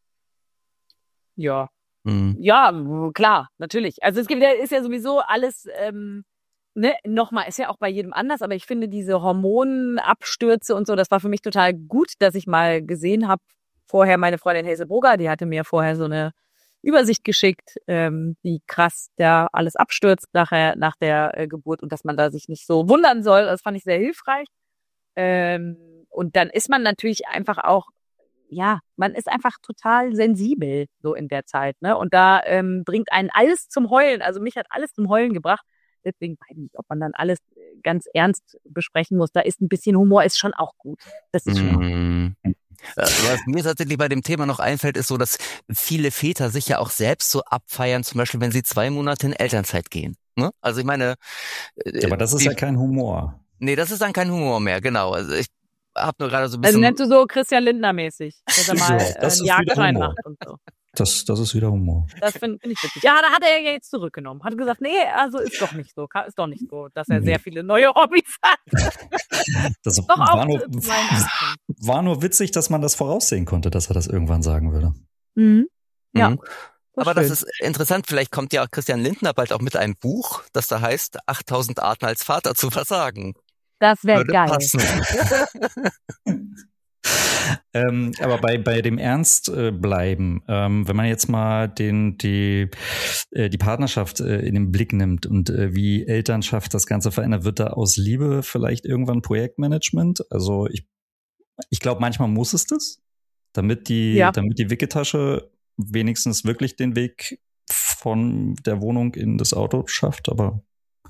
Ja. Hm. Ja, klar, natürlich. Also es gibt ja, ist ja sowieso alles, ähm, ne, nochmal, ist ja auch bei jedem anders, aber ich finde diese Hormonabstürze und so, das war für mich total gut, dass ich mal gesehen habe, vorher meine Freundin Hazel Brugger, die hatte mir vorher so eine Übersicht geschickt, ähm, wie krass da alles abstürzt nachher, nach der äh, Geburt und dass man da sich nicht so wundern soll. Das fand ich sehr hilfreich. Ähm, und dann ist man natürlich einfach auch, ja, man ist einfach total sensibel so in der Zeit, ne? Und da ähm, bringt einen alles zum Heulen. Also mich hat alles zum Heulen gebracht. Deswegen weiß ich nicht, ob man dann alles ganz ernst besprechen muss. Da ist ein bisschen Humor, ist schon auch gut. Das ist schon Mhm. Was mir tatsächlich bei dem Thema noch einfällt, ist so, dass viele Väter sich ja auch selbst so abfeiern, zum Beispiel, wenn sie zwei Monate in Elternzeit gehen. Ne? Also ich meine... Ja, aber das ist die, ja kein Humor. Nee, das ist dann kein Humor mehr, genau. Also ich habe nur gerade so ein Also bisschen... nennst du so Christian Lindner-mäßig, dass er mal Ja, äh, das einen ist Jagdschein wieder Humor. macht und so. Das, das ist wieder Humor. Das finde find ich witzig. Ja, da hat er ja jetzt zurückgenommen. Hat gesagt, nee, also ist doch nicht so. Ist doch nicht so, dass er Nee. sehr viele neue Hobbys hat. Das Doch auch war, nur, zu meinen Aktien. war nur witzig, dass man das voraussehen konnte, dass er das irgendwann sagen würde. Mhm. Ja. Mhm. Aber das ist interessant, vielleicht kommt ja Christian Lindner bald auch mit einem Buch, das da heißt, achttausend Arten als Vater zu versagen. Das wäre Würde geil. passen. ähm, aber bei, bei dem Ernst äh, bleiben, ähm, wenn man jetzt mal den, die, äh, die Partnerschaft äh, in den Blick nimmt und äh, wie Elternschaft das Ganze verändert, wird da aus Liebe vielleicht irgendwann Projektmanagement? Also ich, ich glaube, manchmal muss es das, damit die, Ja. damit die Wickeltasche wenigstens wirklich den Weg von der Wohnung in das Auto schafft, aber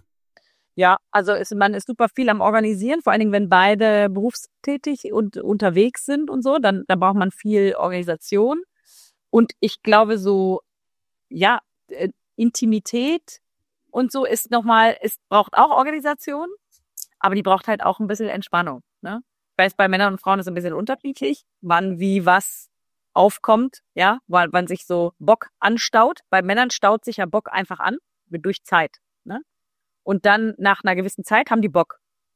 Ja, also ist, man ist super viel am Organisieren, vor allen Dingen, wenn beide berufstätig und unterwegs sind und so, dann, dann braucht man viel Organisation. Und ich glaube so, ja, äh, Intimität und so ist nochmal, es braucht auch Organisation, aber die braucht halt auch ein bisschen Entspannung, ne? Ich weiß, bei Männern und Frauen ist es ein bisschen unterschiedlich, wann, wie, was aufkommt, ja, weil wann sich so Bock anstaut. Bei Männern staut sich ja Bock einfach an, durch Zeit, ne? Und dann nach einer gewissen Zeit haben die Bock.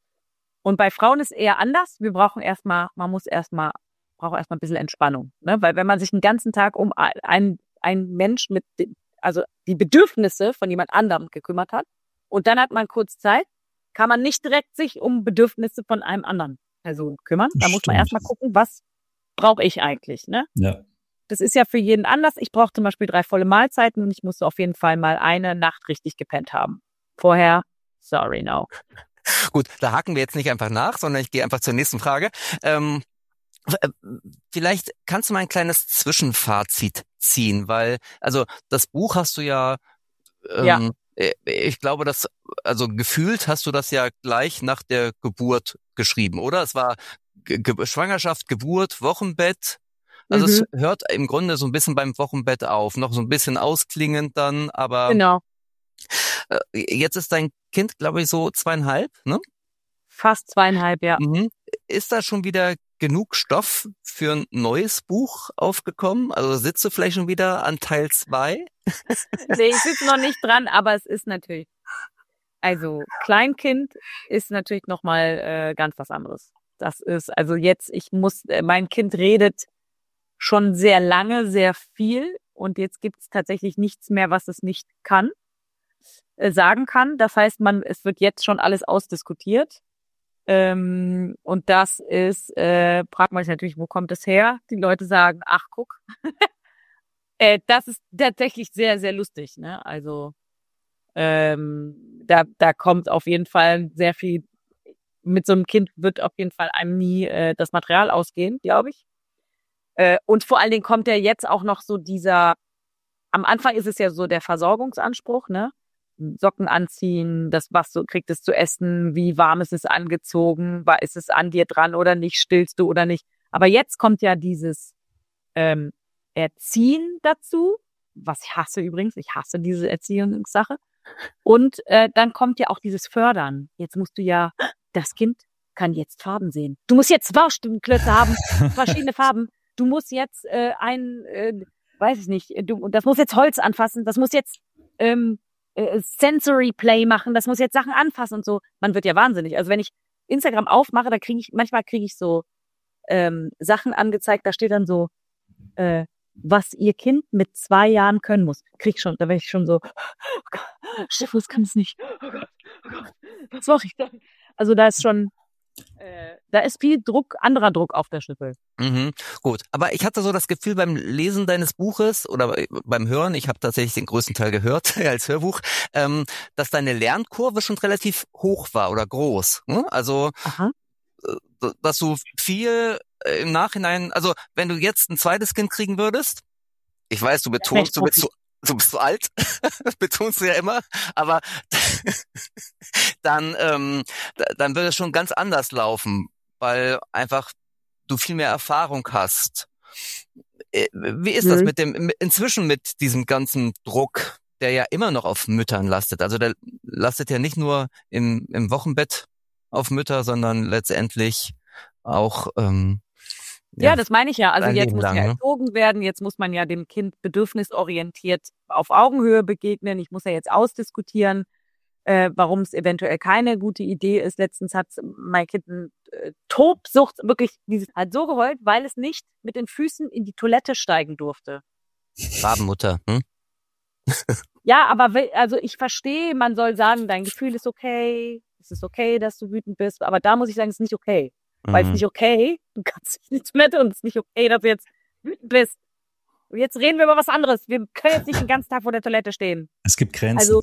Und bei Frauen ist eher anders. Wir brauchen erstmal, man muss erstmal, braucht erstmal ein bisschen Entspannung, ne? Weil wenn man sich den ganzen Tag um einen, einen Mensch mit, also die Bedürfnisse von jemand anderem gekümmert hat und dann hat man kurz Zeit, kann man nicht direkt sich um Bedürfnisse von einem anderen Person kümmern. Da muss man Stimmt. erstmal gucken, was brauche ich eigentlich, ne? ja. Das ist ja für jeden anders. Ich brauche zum Beispiel drei volle Mahlzeiten und ich musste auf jeden Fall mal eine Nacht richtig gepennt haben. Vorher, sorry, no. Gut, da haken wir jetzt nicht einfach nach, sondern ich gehe einfach zur nächsten Frage. Ähm, vielleicht kannst du mal ein kleines Zwischenfazit ziehen, weil, also das Buch hast du ja, ähm, Ja. ich glaube, dass, also gefühlt hast du das ja gleich nach der Geburt geschrieben, oder? Es war Ge- Ge- Schwangerschaft, Geburt, Wochenbett. Also Mhm. es hört im Grunde so ein bisschen beim Wochenbett auf, noch so ein bisschen ausklingend dann, aber Genau. äh, jetzt ist dein Kind, glaube ich, so zweieinhalb, ne? Fast zweieinhalb, ja. Mhm. Ist da schon wieder genug Stoff für ein neues Buch aufgekommen? Also sitzt du vielleicht schon wieder an Teil zwei? Nee, ich sitze noch nicht dran, aber es ist natürlich, also Kleinkind ist natürlich nochmal äh, ganz was anderes. Das ist, also jetzt, ich muss, äh, mein Kind redet schon sehr lange, sehr viel und jetzt gibt es tatsächlich nichts mehr, was es nicht kann, äh, sagen kann. Das heißt, man, es wird jetzt schon alles ausdiskutiert. Ähm, und das ist, äh, fragt man sich natürlich, wo kommt es her? Die Leute sagen, ach guck. äh, das ist tatsächlich sehr, sehr lustig, ne? Also ähm, da, da kommt auf jeden Fall sehr viel, mit so einem Kind wird auf jeden Fall einem nie äh, das Material ausgehen, glaube ich. Äh, und vor allen Dingen kommt ja jetzt auch noch so dieser, am Anfang ist es ja so der Versorgungsanspruch, ne? Socken anziehen, das was du kriegt es zu essen, wie warm ist es angezogen, war ist es an dir dran oder nicht, stillst du oder nicht. Aber jetzt kommt ja dieses ähm, Erziehen dazu, was ich hasse übrigens, ich hasse diese Erziehungssache. Und äh, dann kommt ja auch dieses Fördern. Jetzt musst du ja, das Kind kann jetzt Farben sehen. Du musst jetzt Bauklötze haben, verschiedene Farben. Du musst jetzt äh, ein, äh, weiß ich nicht, du, das muss jetzt Holz anfassen, das muss jetzt ähm, äh, Sensory Play machen, das muss jetzt Sachen anfassen und so. Man wird ja wahnsinnig. Also wenn ich Instagram aufmache, da kriege ich, manchmal kriege ich so ähm, Sachen angezeigt, da steht dann so, äh, was ihr Kind mit zwei Jahren können muss. Krieg schon, da wäre ich schon so, oh Gott, Schiffus kann es nicht. Oh Gott, oh Gott, was mache ich dann? Also da ist schon, äh, da ist viel Druck, anderer Druck auf der Schiffel. Mhm, gut, aber ich hatte so das Gefühl beim Lesen deines Buches oder beim Hören, ich habe tatsächlich den größten Teil gehört als Hörbuch, ähm, dass deine Lernkurve schon relativ hoch war oder groß. Ne? Also, Aha. äh, dass du viel äh, im Nachhinein, also wenn du jetzt ein zweites Kind kriegen würdest, ich weiß, du betonst, du bist zu, du bist zu alt, betonst du ja immer, aber dann, ähm, dann würde es schon ganz anders laufen, weil einfach du viel mehr Erfahrung hast. Wie ist das Mhm. mit dem, inzwischen mit diesem ganzen Druck, der ja immer noch auf Müttern lastet? Also der lastet ja nicht nur im, im Wochenbett auf Mütter, sondern letztendlich auch, ähm, Ja, ja, das meine ich ja. Also ein jetzt Leben muss lang, ja ne? erzogen werden, jetzt muss man ja dem Kind bedürfnisorientiert auf Augenhöhe begegnen. Ich muss ja jetzt ausdiskutieren, äh, warum es eventuell keine gute Idee ist. Letztens hat mein Kind eine äh, Tobsucht, wirklich, dieses hat so geheult, weil es nicht mit den Füßen in die Toilette steigen durfte. Rabenmutter, hm? Ja, aber will, also ich verstehe, man soll sagen, dein Gefühl ist okay, es ist okay, dass du wütend bist, aber da muss ich sagen, es ist nicht okay. Weil es Mhm. nicht okay, du kannst nichts mehr tun, es ist nicht okay, dass du jetzt wütend bist. Und jetzt reden wir über was anderes. Wir können jetzt nicht den ganzen Tag vor der Toilette stehen. Es gibt Grenzen. Also,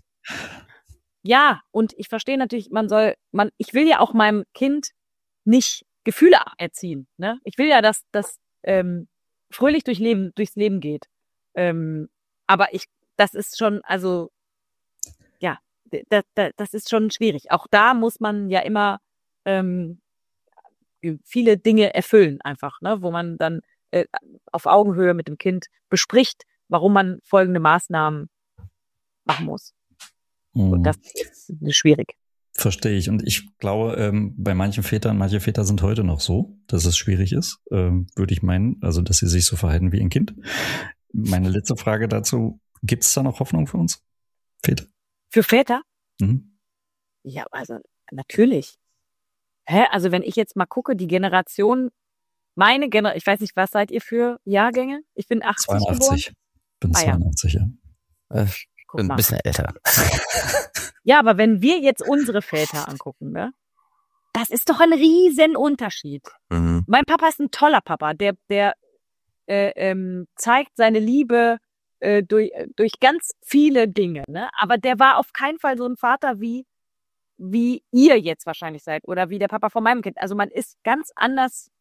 ja, und ich verstehe natürlich, man soll, man, ich will ja auch meinem Kind nicht Gefühle erziehen, ne? Ich will ja, dass das ähm, fröhlich durch Leben, durchs Leben geht. Ähm, aber ich, das ist schon, also, ja, da, da, das ist schon schwierig. Auch da muss man ja immer ähm, viele Dinge erfüllen einfach, ne? Wo man dann äh, auf Augenhöhe mit dem Kind bespricht, warum man folgende Maßnahmen machen muss. Und Mhm. das ist schwierig. Verstehe ich. Und ich glaube, ähm, bei manchen Vätern, manche Väter sind heute noch so, dass es schwierig ist, ähm, würde ich meinen, also dass sie sich so verhalten wie ein Kind. Meine letzte Frage dazu, gibt es da noch Hoffnung für uns Väter? Für Väter? Mhm. Ja, also natürlich. Hä? Also wenn ich jetzt mal gucke, die Generation, meine Generation, ich weiß nicht, was seid ihr für Jahrgänge? Ich bin achtzig geboren. zweiundachtzig. Bin Ah, ja. zweiundachtzig, ja. Äh, Guck bin ein mal. bisschen älter. Ja, aber wenn wir jetzt unsere Väter angucken, ne? Das ist doch ein riesen Unterschied. Mhm. Mein Papa ist ein toller Papa, der, der äh, ähm, zeigt seine Liebe äh, durch, durch ganz viele Dinge, ne? Aber der war auf keinen Fall so ein Vater, wie, wie ihr jetzt wahrscheinlich seid oder wie der Papa von meinem Kind. Also man ist ganz anders,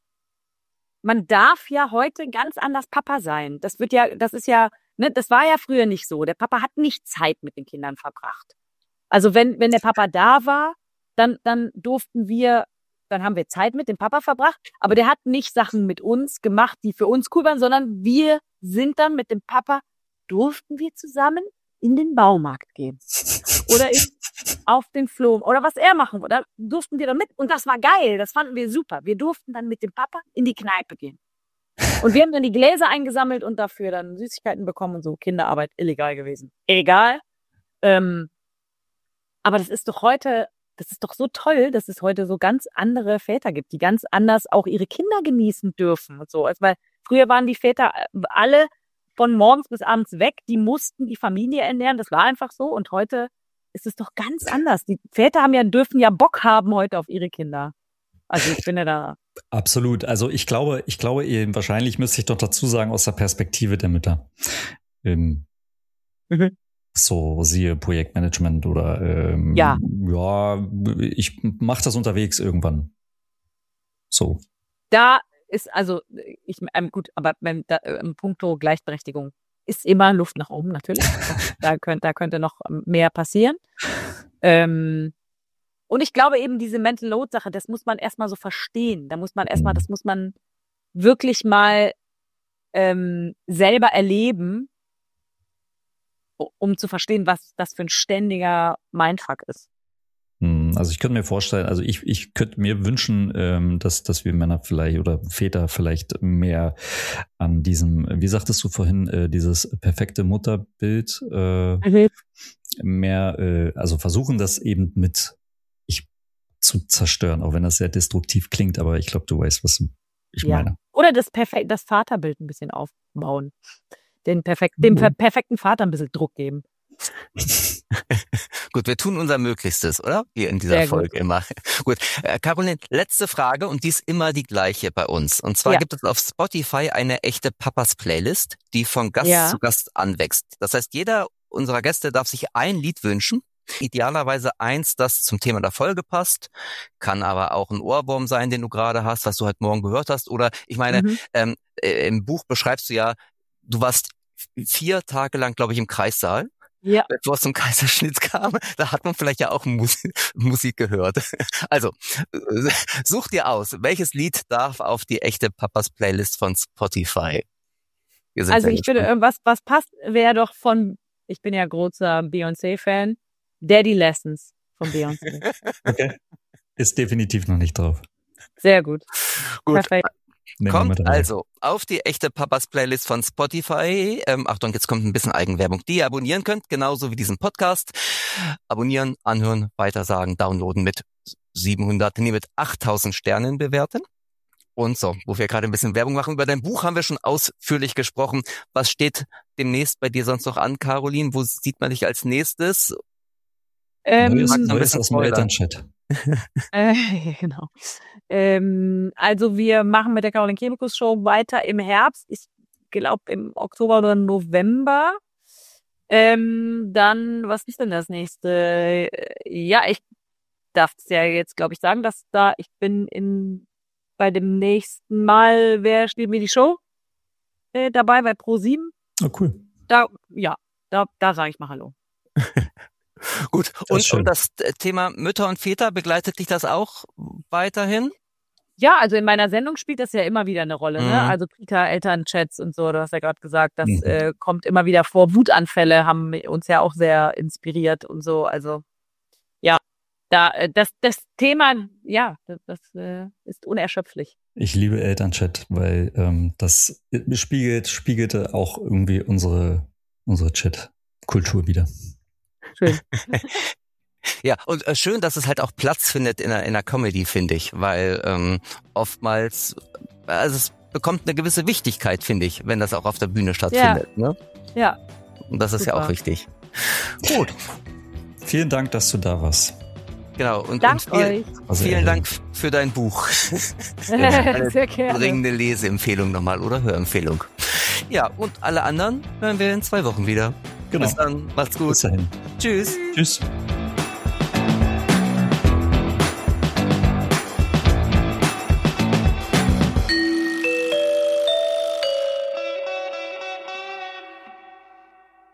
man darf ja heute ganz anders Papa sein. Das wird ja, das ist ja, ne, das war ja früher nicht so. Der Papa hat nicht Zeit mit den Kindern verbracht. Also wenn, wenn der Papa da war, dann, dann durften wir, dann haben wir Zeit mit dem Papa verbracht, aber der hat nicht Sachen mit uns gemacht, die für uns cool waren, sondern wir sind dann mit dem Papa, durften wir zusammen in den Baumarkt gehen. Oder in, auf den Flohmarkt. Oder was er machen wollte. Da durften wir dann mit. Und das war geil. Das fanden wir super. Wir durften dann mit dem Papa in die Kneipe gehen. Und wir haben dann die Gläser eingesammelt und dafür dann Süßigkeiten bekommen und so. Kinderarbeit illegal gewesen. Egal. Ähm, aber das ist doch heute, das ist doch so toll, dass es heute so ganz andere Väter gibt, die ganz anders auch ihre Kinder genießen dürfen und so. Also, weil früher waren die Väter alle von morgens bis abends weg, die mussten die Familie ernähren, das war einfach so. Und heute ist es doch ganz anders. Die Väter haben ja, dürfen ja Bock haben heute auf ihre Kinder. Also ich finde da. Absolut. Also ich glaube, ich glaube, eben, wahrscheinlich müsste ich doch dazu sagen, aus der Perspektive der Mütter. Ähm, Mhm. So, siehe Projektmanagement oder ähm, Ja. ja, ich mache das unterwegs irgendwann. So. Da ist also, ich ähm, gut, aber wenn da, im Punkto Gleichberechtigung ist immer Luft nach oben natürlich. da könnte, da könnte noch mehr passieren. Ähm, und ich glaube eben diese Mental Load Sache, das muss man erstmal so verstehen. Da muss man erstmal, das muss man wirklich mal ähm, selber erleben, um zu verstehen, was das für ein ständiger Mindfuck ist. Also ich könnte mir vorstellen, also ich, ich könnte mir wünschen, ähm, dass, dass wir Männer vielleicht oder Väter vielleicht mehr an diesem, wie sagtest du vorhin, äh, dieses perfekte Mutterbild äh, Mhm. mehr, äh, also versuchen das eben mit ich zu zerstören, auch wenn das sehr destruktiv klingt, aber ich glaube, du weißt, was ich Ja. meine. Oder das perfekt, das Vaterbild ein bisschen aufbauen. Den perfekt, dem Mhm. perfekten Vater ein bisschen Druck geben. Gut, wir tun unser Möglichstes, oder? Hier in dieser Sehr gut. Folge immer. Gut, äh, Caroline, letzte Frage und die ist immer die gleiche bei uns. Und zwar Ja. gibt es auf Spotify eine echte Papas-Playlist, die von Gast Ja. zu Gast anwächst. Das heißt, jeder unserer Gäste darf sich ein Lied wünschen. Idealerweise eins, das zum Thema der Folge passt, kann aber auch ein Ohrwurm sein, den du gerade hast, was du heute Morgen gehört hast. Oder ich meine, Mhm. ähm, äh, im Buch beschreibst du ja, du warst vier Tage lang, glaube ich, im Kreissaal, Ja. bevor es zum Kaiserschnitt kam. Da hat man vielleicht ja auch Musik, Musik gehört. Also, äh, such dir aus, welches Lied darf auf die echte Papas Playlist von Spotify? Wir sind Also sehr ich finde, gespannt. was, was passt, wäre doch von, ich bin ja großer Beyoncé-Fan, Daddy Lessons von Beyoncé. Okay. Ist definitiv noch nicht drauf. Sehr gut. Gut. Perfekt. Nehmen wir Kommt mit rein. also auf die echte Papas Playlist von Spotify. Ähm, Achtung, jetzt kommt ein bisschen Eigenwerbung, die ihr abonnieren könnt, genauso wie diesen Podcast. Abonnieren, anhören, weitersagen, downloaden mit siebenhundert, nee, mit achttausend Sternen bewerten. Und so, wo wir gerade ein bisschen Werbung machen. Über dein Buch haben wir schon ausführlich gesprochen. Was steht demnächst bei dir sonst noch an, Caroline? Wo sieht man dich als nächstes? Ähm, Neues, ein Neues bisschen aus dem spoilern. Elternchat. Äh, genau. Ähm, also wir machen mit der Caroline Kebekus Show weiter im Herbst. Ich glaube im Oktober oder November. Ähm, dann, was ist denn das nächste? Äh, Ja, ich darf es ja jetzt, glaube ich, sagen, dass da ich bin in bei dem nächsten Mal, wer spielt mir die Show? Äh, dabei bei ProSieben. Oh, cool. Da, ja, da, da sage ich mal Hallo. Gut. Das ist Und, schön. und das Thema Mütter und Väter, begleitet dich das auch weiterhin? Ja, also in meiner Sendung spielt das ja immer wieder eine Rolle, ne? Mhm. Also Kita, Elternchats und so, du hast ja gerade gesagt, das Mhm. äh, kommt immer wieder vor. Wutanfälle haben uns ja auch sehr inspiriert und so. Also ja, da äh, das das Thema, ja, das, das äh, ist unerschöpflich. Ich liebe Elternchat, weil ähm, das spiegelt, spiegelte auch irgendwie unsere, unsere Chat-Kultur wieder. Schön. Ja, und äh, schön, dass es halt auch Platz findet in der, in der Comedy, finde ich, weil ähm, oftmals, also es bekommt eine gewisse Wichtigkeit, finde ich, wenn das auch auf der Bühne stattfindet. Ne? Ja, Und das ist ja Super. auch wichtig. Gut, Vielen Dank, dass du da warst. genau. Und, dank und viel, euch. Also, vielen äh, Dank für dein Buch. Sehr gerne. Dringende Leseempfehlung nochmal oder Hörempfehlung. Ja, und alle anderen hören wir in zwei Wochen wieder. Genau. Bis dann, macht's gut. Bis dahin. Tschüss. Tschüss.